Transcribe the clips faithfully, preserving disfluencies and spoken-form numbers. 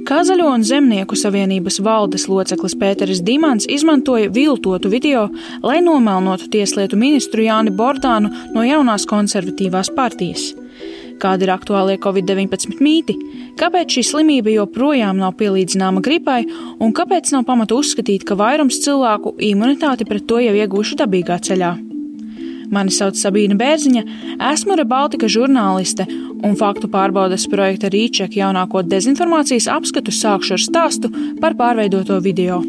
Kā Zaļo un Zemnieku savienības valdes loceklis Pēteris Dimants izmantoja viltotu video, lai nomelnotu tieslietu ministru Jāni Bordānu no jaunās konservatīvās partijas. Kādi ir aktuālie covid deviņpadsmit mīti? Kāpēc šī slimība joprojām nav pielīdzināma gripai un kāpēc nav pamata uzskatīt, ka vairums cilvēku imunitāti pret to jau ieguvuši dabīgā ceļā? Mani sauc Sabīna Bērziņa, esmu Rebaltika žurnāliste un faktu pārbaudes projekta Rīček jaunāko dezinformācijas apskatu sākšu ar stāstu par pārveidoto video.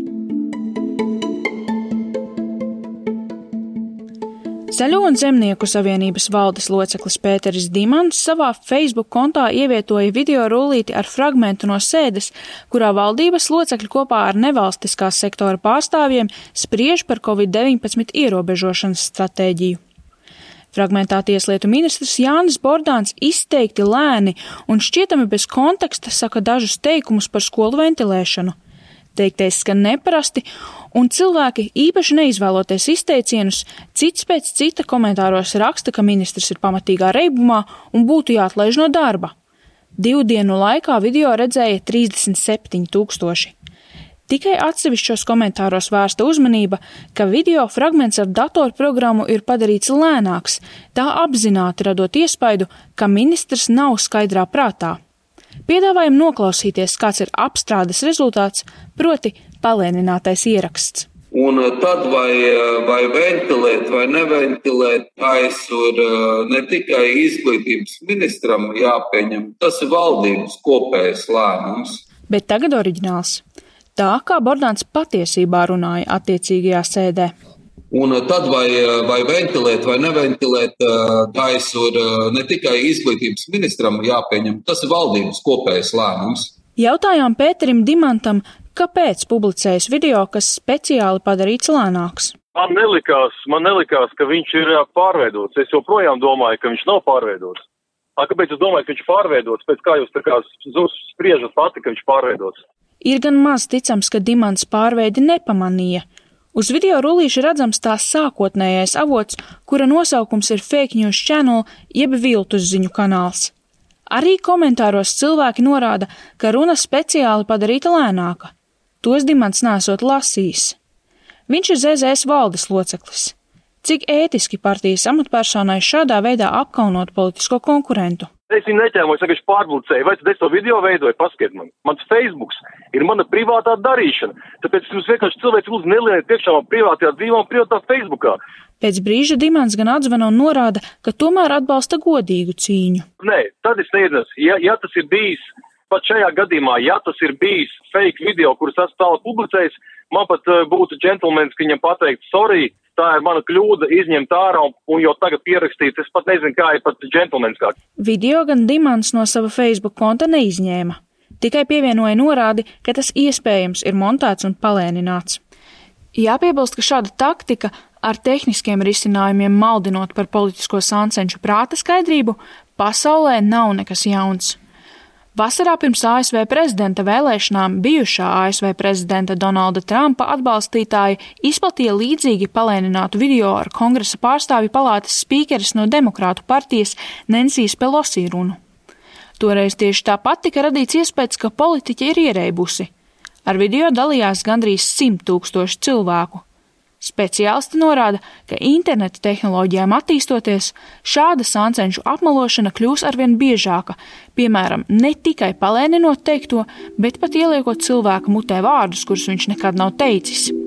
Zaļo un Zemnieku savienības valdes loceklis Pēteris Dimants savā Facebook kontā ievietoja video rullīti ar fragmentu no sēdes, kurā valdības locekļi kopā ar nevalstiskās sektora pārstāvjiem spriež par covid deviņpadsmit ierobežošanas stratēģiju. Fragmentā tieslietu ministrs Jānis Bordāns izteikti lēni un šķietami bez konteksta saka dažus teikumus par skolu ventilēšanu. Teiktais skan neparasti, un cilvēki, īpaši neizvēloties izteicienus, cits pēc cita komentāros raksta, ka ministrs ir pamatīgā reibumā un būtu jāatlaiž no darba. Divu dienu laikā video redzēja trīsdesmit septiņi tūkstoši. Tikai atsevišķos komentāros vērsta uzmanība, ka video fragments ar datorprogrammu ir padarīts lēnāks, tā apzināti radot iespaidu, ka ministrs nav skaidrā prātā. Piedāvājam noklausīties, kāds ir apstrādes rezultāts, proti palēninātais ieraksts. Un tad vai, vai ventilēt vai neventilēt gaisu ir ne tikai izglītības ministram jāpieņem, tas ir valdības kopējs lēmums. Bet tagad oriģināls. Tā kā Bordāns patiesībā runāja attiecīgajā sēdē. Un tad vai, vai ventilēt vai neventilēt gaisu ir ne tikai izglītības ministram jāpieņem, tas ir valdības kopējs lēmums. Jautājām Pēterim Dimantam, kāpēc publicējas video, kas speciāli padarīts lēnāks. Man nelikās, man nelikās, ka viņš ir pārveidots. Es joprojām domāju, ka viņš nav pārveidots. Kāpēc es domāju, ka viņš ir pārveidots? Pēc kā jūs tā kā spriežat pati, ka viņš ir pārveidots? Ir gan maz ticams, ka Dimants pārveidi nepamanīja. Uz video rullīša redzams tās sākotnējais avots, kura nosaukums ir Fake News Channel, jeb viltus ziņu kanāls. Arī komentāros cilvēki norāda, ka runa speciāli padarīta lēnāka. Tos Dimants nesot lasījis. Viņš ir Z Z S valdes loceklis. Cik ētiski partijas amatpersonai šādā veidā apkaunot politisko konkurentu? Es viņu neķēmu, es vienkārši pārbulcēju, vai tad es to video veidoju, paskiet man. Mans Facebooks ir mana privātā darīšana, tāpēc jums vienkārši cilvēks lūdzu nelieniet priekšā man privātajā dzīvā un privātā Facebookā. Pēc brīža Dimants gan atzvana un norāda, ka tomēr atbalsta godīgu cīņu. Nē, tad es neiedos. Ja, ja tas ir bijis, pat šajā gadījumā, ja tas ir bijis fake video, kurus esmu tālāk publicējis, man pat uh, būtu džentlmenis, ka viņam pateikt, sorry, tā ir mana kļūda, izņemt ārā un, un jau tagad pierakstīt. Es pat nezinu, kā ir pat džentlmenis kāds. Video gan Dimants no sava Facebook konta neizņēma. Tikai pievienoja norādi, ka tas iespējams ir montēts un palēnināts. Jāpiebilst, ka šāda taktika ar tehniskiem risinājumiem maldinot par politisko sāncenšu prāta skaidrību pasaulē nav nekas jauns. Vasarā pirms A S V prezidenta vēlēšanām bijušā A S V prezidenta Donalda Trumpa atbalstītāji izplatīja līdzīgi palēninātu video ar kongresa pārstāvju palātas spīkeres no Demokrātu partijas Nensijas Pelosi runu. Toreiz tieši tāpat tika radīts iespējas, ka politiķe ir ierēbusi. Ar video dalījās gandrīz simt tūkstoši cilvēku. Speciālisti norāda, ka interneta tehnoloģijām attīstoties, šāda sāncenšu apmelošana kļūs arvien biežāka, piemēram, ne tikai palēninot teikto, bet pat ieliekot cilvēka mutē vārdus, kurus viņš nekad nav teicis.